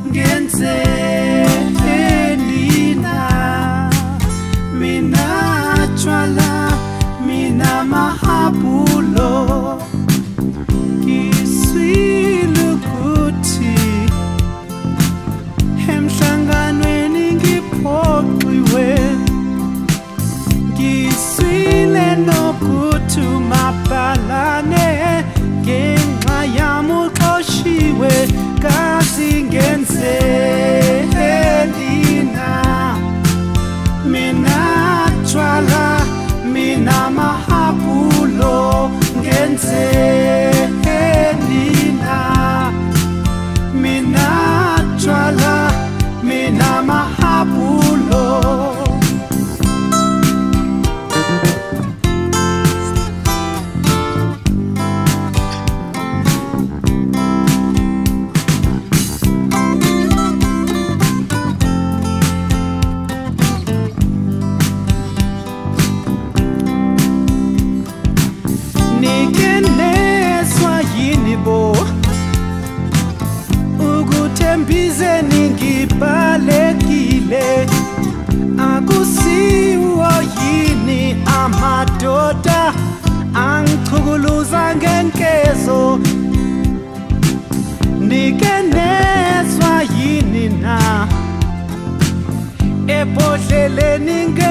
ngenzeni na mina tshwala mina mahabulo kiswile ukuthi emhlanganweni ngiphoqiwe ngiswile nokuthi mabhalane ngenxa yami uxoshiwe kazi ngenzeni na mina tshwala mina mahabulo ngenzeni na mina tshwala mina mahabulo ukuthembize ningibalekile akusiwo yini amadoda angichukuluza ngenkezo nikenezwa yini na ebhodleleni